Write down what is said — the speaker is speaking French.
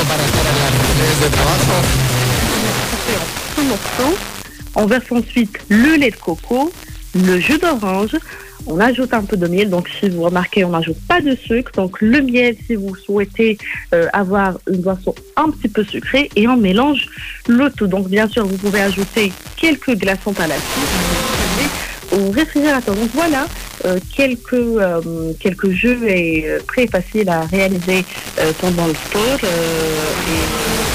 para hacer alardes de trabajo. En morceaux. On verse ensuite le lait de coco, le jus d'orange. On ajoute un peu de miel. Donc, si vous remarquez, on n'ajoute pas de sucre. Donc, le miel, si vous souhaitez avoir une boisson un petit peu sucrée, et on mélange le tout. Donc, bien sûr, vous pouvez ajouter quelques glaçons par la suite au réfrigérateur. Donc, voilà quelques jeux et très faciles à réaliser pendant le sport. Et